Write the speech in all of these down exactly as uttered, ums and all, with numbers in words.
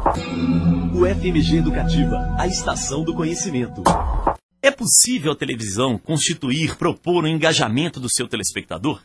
O F M G Educativa, a estação do conhecimento. É possível a televisão constituir, propor um engajamento do seu telespectador?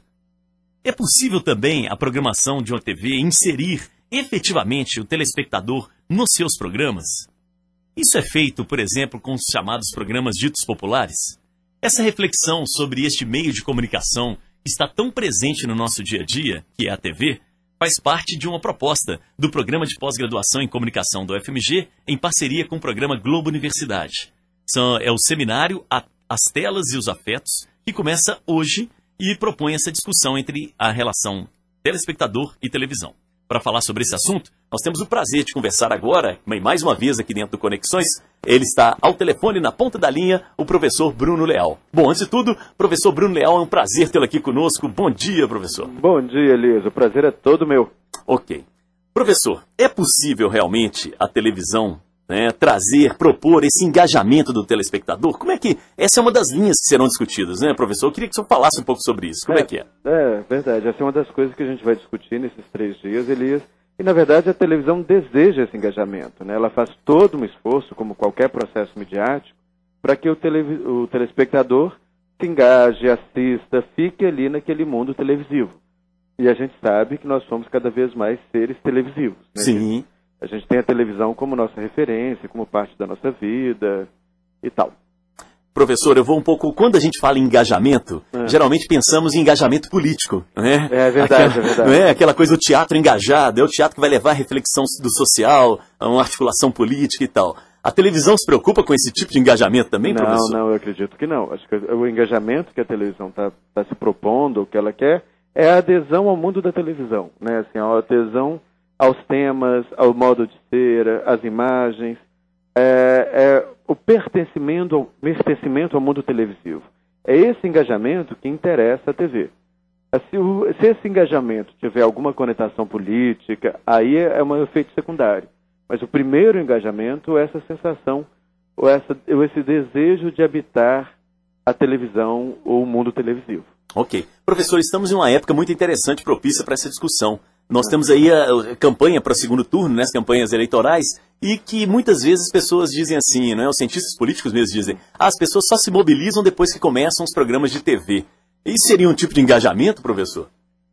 É possível também a programação de uma T V inserir efetivamente o telespectador nos seus programas? Isso é feito, por exemplo, com os chamados programas ditos populares? Essa reflexão sobre este meio de comunicação que está tão presente no nosso dia a dia, que é a T V, faz parte de uma proposta do Programa de Pós-Graduação em Comunicação do F M G, em parceria com o Programa Globo Universidade. São, é o seminário a, As Telas e os Afetos, que começa hoje e propõe essa discussão entre a relação telespectador e televisão. Para falar sobre esse assunto, nós temos o prazer de conversar agora, mais uma vez aqui dentro do Conexões. Ele está ao telefone, na ponta da linha, o professor Bruno Leal. Bom, antes de tudo, professor Bruno Leal, é um prazer tê-lo aqui conosco. Bom dia, professor. Bom dia, Elias. O prazer é todo meu. Ok. Professor, é possível realmente a televisão, né, trazer, propor esse engajamento do telespectador? Como é que... Essa é uma das linhas que serão discutidas, né, professor? Eu queria que o senhor falasse um pouco sobre isso. Como é, é que é? É, verdade. Essa é uma das coisas que a gente vai discutir nesses três dias, Elias. E, na verdade, a televisão deseja esse engajamento, né? Ela faz todo um esforço, como qualquer processo midiático, para que o, tele... o telespectador se engaje, assista, fique ali naquele mundo televisivo. E a gente sabe que nós somos cada vez mais seres televisivos, né? Sim. A gente tem a televisão como nossa referência, como parte da nossa vida e tal. Professor, eu vou um pouco... Quando a gente fala em engajamento, é. geralmente pensamos em engajamento político, né? É verdade, aquela, é verdade. Não é? Aquela coisa do teatro engajado, é o teatro que vai levar a reflexão do social, a uma articulação política e tal. A televisão se preocupa com esse tipo de engajamento também, não, professor? Não, não, eu acredito que não. Acho que o engajamento que a televisão está tá se propondo, o que ela quer, é a adesão ao mundo da televisão, né? Assim, a adesão aos temas, ao modo de ser, às imagens, é, é o pertencimento ao, pertencimento ao mundo televisivo. É esse engajamento que interessa a T V. Se, o, se esse engajamento tiver alguma conotação política, aí é, é um efeito secundário. Mas o primeiro engajamento é essa sensação, ou, essa, ou esse desejo de habitar a televisão ou o mundo televisivo. Ok. Professor, estamos em uma época muito interessante, propícia para essa discussão. Nós temos aí a, a campanha para o segundo turno, né, as campanhas eleitorais, e que muitas vezes as pessoas dizem assim, né, os cientistas políticos mesmo dizem, ah, as pessoas só se mobilizam depois que começam os programas de T V. Isso seria um tipo de engajamento, professor?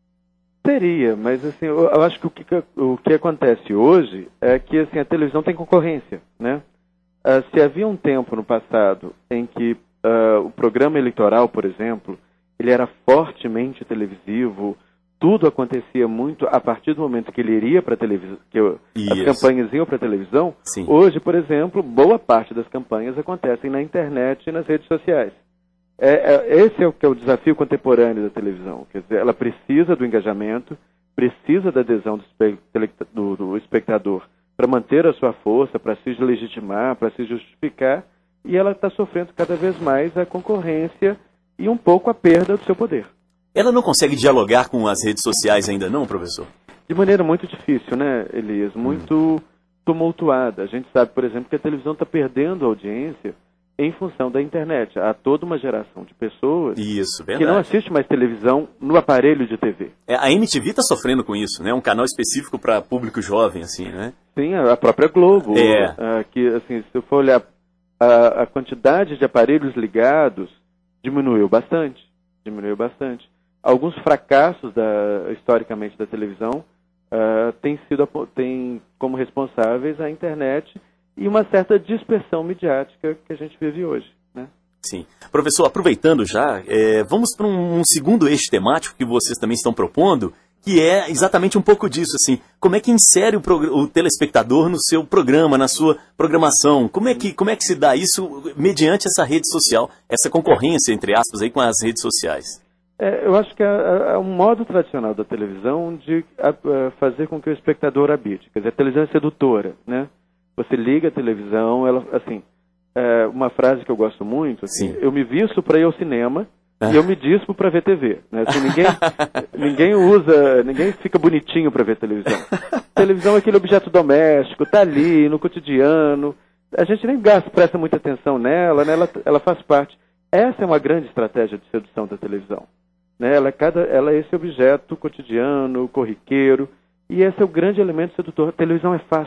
Seria, mas assim, eu, eu acho que o, que o que acontece hoje é que assim, a televisão tem concorrência, né? Uh, se havia um tempo no passado em que uh, o programa eleitoral, por exemplo, ele era fortemente televisivo, tudo acontecia muito a partir do momento que ele iria para a televisão, que as campanhas iam para a televisão. Sim. Hoje, por exemplo, boa parte das campanhas acontecem na internet e nas redes sociais. É, é, esse é o que é o desafio contemporâneo da televisão. Quer dizer, ela precisa do engajamento, precisa da adesão do, espe do, do espectador para manter a sua força, para se legitimar, para se justificar, e ela está sofrendo cada vez mais a concorrência e um pouco a perda do seu poder. Ela não consegue dialogar com as redes sociais ainda não, professor? De maneira muito difícil, né, Elias? Muito hum. tumultuada. A gente sabe, por exemplo, que a televisão está perdendo audiência em função da internet. Há toda uma geração de pessoas isso, que não assiste mais televisão no aparelho de T V. É, a M T V está sofrendo com isso, né? Um canal específico para público jovem, assim, né? Sim, a própria Globo. É. Uh, que, assim, se eu for olhar a, a quantidade de aparelhos ligados, diminuiu bastante. Diminuiu bastante. Alguns fracassos da, historicamente da televisão uh, têm sido têm como responsáveis a internet e uma certa dispersão midiática que a gente vive hoje, né? Sim. Professor, aproveitando já, é, vamos para um, um segundo eixo temático que vocês também estão propondo, que é exatamente um pouco disso, assim, como é que insere o, o telespectador no seu programa, na sua programação? Como é que, como é que se dá isso mediante essa rede social, essa concorrência, entre aspas, aí, com as redes sociais? É, eu acho que é, é um modo tradicional da televisão de a, a fazer com que o espectador habite. Quer dizer, a televisão é sedutora, né? Você liga a televisão, ela, assim, é uma frase que eu gosto muito, assim, eu me visto para ir ao cinema e eu me dispo para ver T V. Né? Assim, ninguém, ninguém usa, ninguém fica bonitinho para ver televisão. Televisão é aquele objeto doméstico, tá ali, no cotidiano. A gente nem gasta, presta muita atenção nela, né? ela, ela faz parte. Essa é uma grande estratégia de sedução da televisão. Né? Ela, é cada, ela é esse objeto cotidiano, corriqueiro, e esse é o grande elemento sedutor. A televisão é fácil.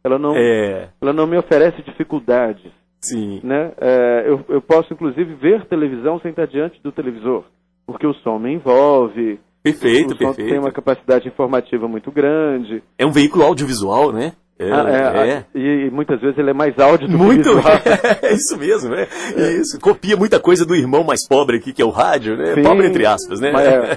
Ela não, é. ela não me oferece dificuldades. Sim. Né? É, eu, eu posso, inclusive, ver televisão sem estar diante do televisor, porque o som me envolve. Perfeito, o som perfeito. tem uma capacidade informativa muito grande. É um veículo audiovisual, né? É, ah, é, é. E, e muitas vezes ele é mais áudio do muito, que visual. É isso mesmo, né? É. Isso. Copia muita coisa do irmão mais pobre aqui, que é o rádio, né? Sim, pobre entre aspas, né? É,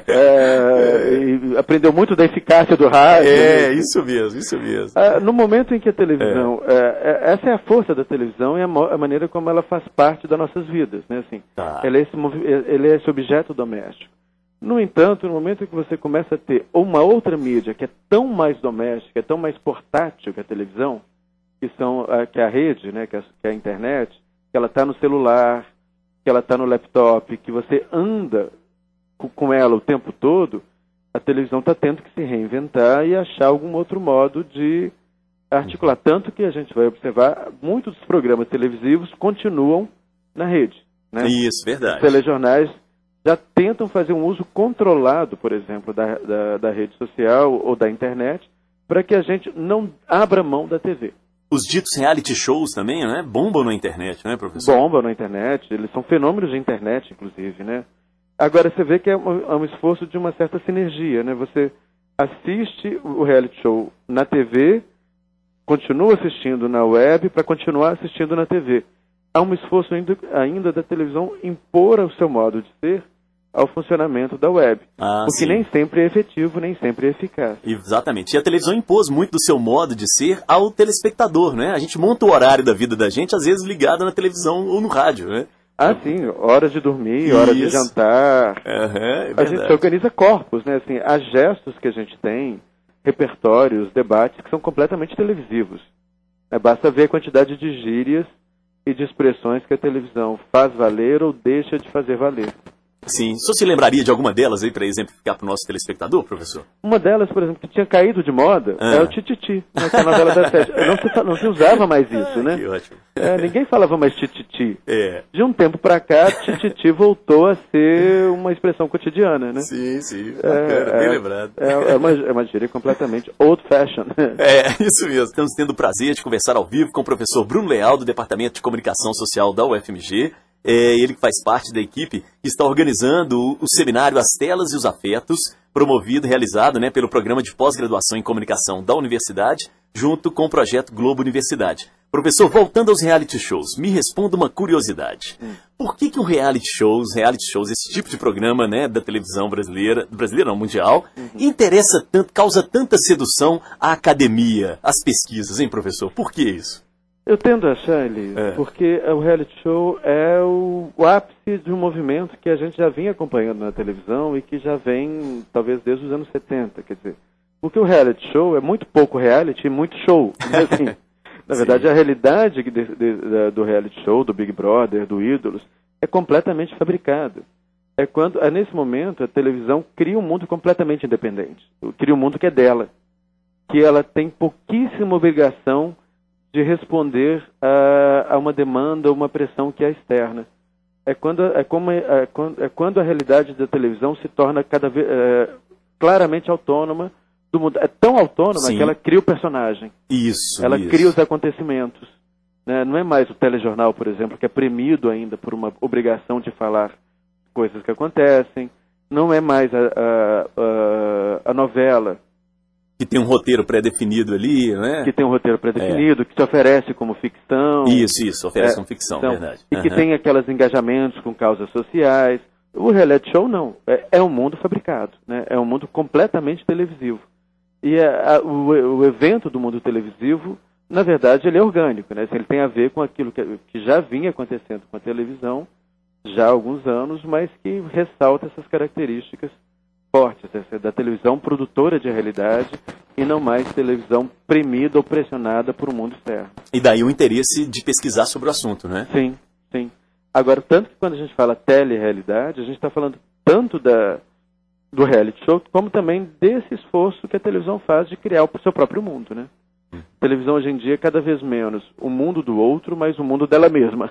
é, e aprendeu muito da eficácia do rádio. É, isso mesmo, isso mesmo. Ah, no momento em que a televisão... É. É, essa é a força da televisão e a, a maneira como ela faz parte das nossas vidas, né? Assim, tá. ela é esse, ele é esse objeto doméstico. No entanto, no momento em que você começa a ter uma outra mídia que é tão mais doméstica, é tão mais portátil que a televisão, que, são, que é a rede, né, que, é, que é a internet, que ela está no celular, que ela está no laptop, que você anda com ela o tempo todo, a televisão está tendo que se reinventar e achar algum outro modo de articular. Tanto que a gente vai observar, muitos dos programas televisivos continuam na rede. Né? Isso, verdade. Os telejornais já tentam fazer um uso controlado, por exemplo, da, da, da rede social ou da internet, para que a gente não abra mão da T V. Os ditos reality shows também, né? Bombam na internet, né, professor? Bombam na internet, eles são fenômenos de internet, inclusive, né? Agora, você vê que é um, é um esforço de uma certa sinergia, né? Você assiste o reality show na T V, continua assistindo na web, para continuar assistindo na T V. Há um esforço ainda, ainda da televisão impor o seu modo de ser ao funcionamento da web. Ah, porque sim. nem sempre é efetivo, nem sempre é eficaz. Exatamente. E a televisão impôs muito do seu modo de ser ao telespectador, né? A gente monta o horário da vida da gente, às vezes ligado na televisão ou no rádio, né? Ah, sim. Hora de dormir, hora de jantar. Uhum, é a gente organiza corpos, né? Assim, há gestos que a gente tem, repertórios, debates, que são completamente televisivos. É, basta ver a quantidade de gírias e de expressões que a televisão faz valer ou deixa de fazer valer. Sim. O senhor se lembraria de alguma delas aí para exemplificar para o nosso telespectador, professor? Uma delas, por exemplo, que tinha caído de moda, ah. é o tititi, né, que é a novela da sete. Não se, não se usava mais isso, ah, né? Que ótimo. É, ninguém falava mais tititi. É. De um tempo para cá, tititi voltou a ser uma expressão cotidiana, né? Sim, sim. É, Bacana, bem é, lembrado. É, é, uma, é uma gíria completamente old-fashioned. É, isso mesmo. Estamos tendo o prazer de conversar ao vivo com o professor Bruno Leal, do Departamento de Comunicação Social da U F M G. É ele que faz parte da equipe que está organizando o, o seminário As Telas e os Afetos, promovido e realizado, né, pelo Programa de Pós-Graduação em Comunicação da Universidade, junto com o Projeto Globo Universidade. Professor, voltando aos reality shows, me responda uma curiosidade. Hum. Por que que um reality shows, reality shows, esse tipo de programa, né, da televisão brasileira, brasileira não, mundial, uhum. interessa tanto, causa tanta sedução à academia, às pesquisas, hein, professor? Por que isso? Eu tendo a achar, Elis, é. porque o reality show é o, o ápice de um movimento que a gente já vinha acompanhando na televisão e que já vem, talvez, desde os anos setenta, quer dizer, porque o reality show é muito pouco reality e muito show, assim, na verdade, a realidade de, de, de, do reality show, do Big Brother, do Ídolos, é completamente fabricada. É quando, é nesse momento, a televisão cria um mundo completamente independente, cria um mundo que é dela, que ela tem pouquíssima obrigação de responder a, a uma demanda, uma pressão que é externa. É quando, é, como, é, quando, é quando a realidade da televisão se torna cada vez é, claramente autônoma do mundo. É tão autônoma Sim. que ela cria o personagem. Isso. Ela isso. cria os acontecimentos. Né? Não é mais o telejornal, por exemplo, que é premido ainda por uma obrigação de falar coisas que acontecem. Não é mais a, a, a, a novela. Que tem um roteiro pré-definido ali, né? Que tem um roteiro pré-definido, é. que se oferece como ficção. Isso, isso, oferece é, como ficção, então, verdade. E uhum. que tem aqueles engajamentos com causas sociais. O reality show não, é, é um mundo fabricado, né? É um mundo completamente televisivo. E a, a, o, o evento do mundo televisivo, na verdade, ele é orgânico, né? Ele tem a ver com aquilo que, que já vinha acontecendo com a televisão já há alguns anos, mas que ressalta essas características fortes, da televisão produtora de realidade e não mais televisão premida ou pressionada por um mundo externo. E daí o interesse de pesquisar sobre o assunto, né? Sim, sim. Agora, tanto que quando a gente fala tele-realidade, a gente está falando tanto da, do reality show, como também desse esforço que a televisão faz de criar o seu próprio mundo, né? Hum. A televisão hoje em dia é cada vez menos o mundo do outro, mas o mundo dela mesma.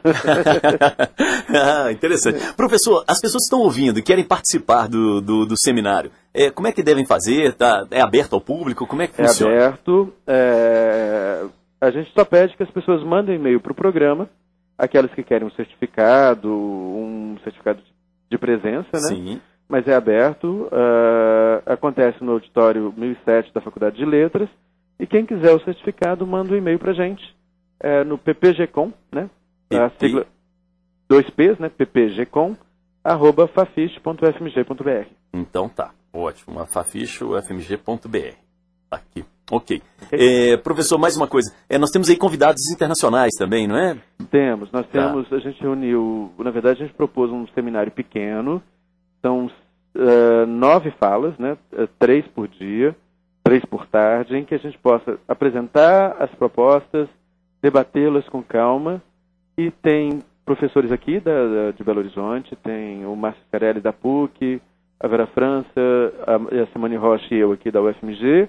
Ah, interessante. Professor, as pessoas que estão ouvindo e querem participar do, do, do seminário, é, como é que devem fazer? Tá, é aberto ao público? Como é que funciona? É aberto. É... a gente só pede que as pessoas mandem e-mail para o programa, aquelas que querem um certificado, um certificado de presença, né? Sim. Mas é aberto, uh, acontece no auditório mil e sete da Faculdade de Letras, e quem quiser o certificado, manda um e-mail para a gente, é, no ppgcom, né? A sigla dois P's, né? ppgcom, arroba fafiche ponto f m g ponto b r. Então tá, ótimo, a fafiche ponto f m g ponto b r. Tá aqui, ok. okay. É, professor, mais uma coisa, é, nós temos aí convidados internacionais também, não é? Temos, nós temos, tá. A gente reuniu, na verdade a gente propôs um seminário pequeno, são uh, nove falas, né? Uh, três por dia, três por tarde, em que a gente possa apresentar as propostas, debatê-las com calma, e tem professores aqui da, da, de Belo Horizonte, tem o Márcio Carelli da P U C, a Vera França, a, a Simone Rocha e eu aqui da U F M G.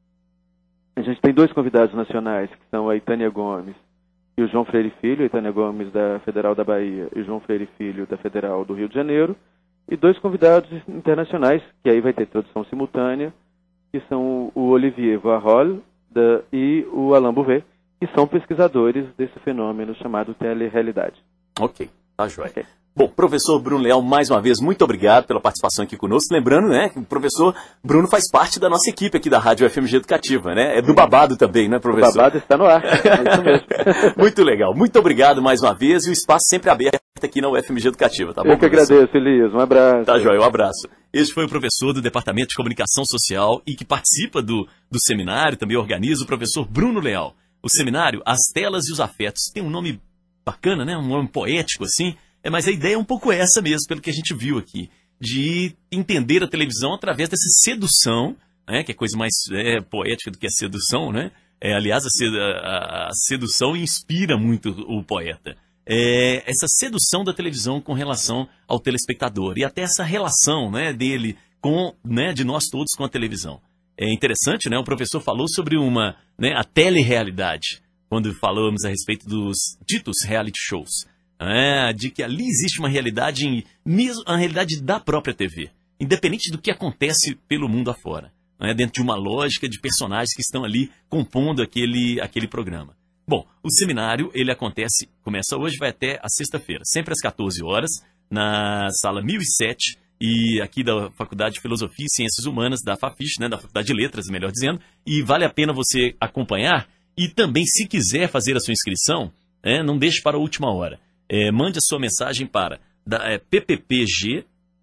A gente tem dois convidados nacionais, que são a Itânia Gomes e o João Freire Filho, a Itânia Gomes da Federal da Bahia e o João Freire Filho da Federal do Rio de Janeiro, e dois convidados internacionais, que aí vai ter tradução simultânea, que são o Olivier Voirol da, e o Alain Bouvet, que são pesquisadores desse fenômeno chamado telerealidade. Ok, tá joia. Okay. Bom, professor Bruno Leal, mais uma vez, muito obrigado pela participação aqui conosco. Lembrando, né, que o professor Bruno faz parte da nossa equipe aqui da Rádio F M G Educativa, né? É do Babado também, né, professor? O Babado está no ar, é isso mesmo. Muito legal, muito obrigado mais uma vez, e o espaço sempre aberto aqui na U F M G Educativa, tá bom, Eu que professor? agradeço, Elias, um abraço. Tá joia, um abraço. Este foi o professor do Departamento de Comunicação Social e que participa do, do seminário, também organiza, o professor Bruno Leal. O seminário, As Telas e os Afetos, tem um nome bacana, né? Um nome poético, assim. É, mas a ideia é um pouco essa mesmo, pelo que a gente viu aqui, de entender a televisão através dessa sedução, né? Que é coisa mais é, poética do que a sedução, né? É, aliás, a, sed, a, a sedução inspira muito o poeta. É, essa sedução da televisão com relação ao telespectador e até essa relação, né, dele com, né, de nós todos com a televisão. É interessante, né? O professor falou sobre uma, né, a telerealidade, quando falamos a respeito dos ditos reality shows. É, de que ali existe uma realidade, mesmo a realidade da própria T V, independente do que acontece pelo mundo afora, né, dentro de uma lógica de personagens que estão ali compondo aquele, aquele programa. Bom, o seminário, ele acontece, começa hoje, vai até a sexta-feira, sempre às quatorze horas, na sala mil e sete, e aqui da Faculdade de Filosofia e Ciências Humanas, da Fafiche, né, da Faculdade de Letras, melhor dizendo, e vale a pena você acompanhar, e também, se quiser fazer a sua inscrição, é, não deixe para a última hora. É, mande a sua mensagem para da, é, pppg,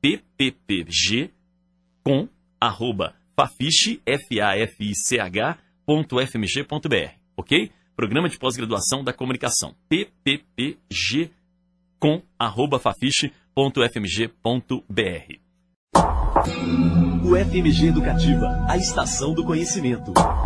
pppg, com, arroba, fafiche, f a f i c h, ponto f m g ponto b r, ok? Programa de Pós-Graduação da Comunicação, pppg, com, arroba, fafiche, ponto f m g ponto b r. U F M G Educativa, a estação do conhecimento.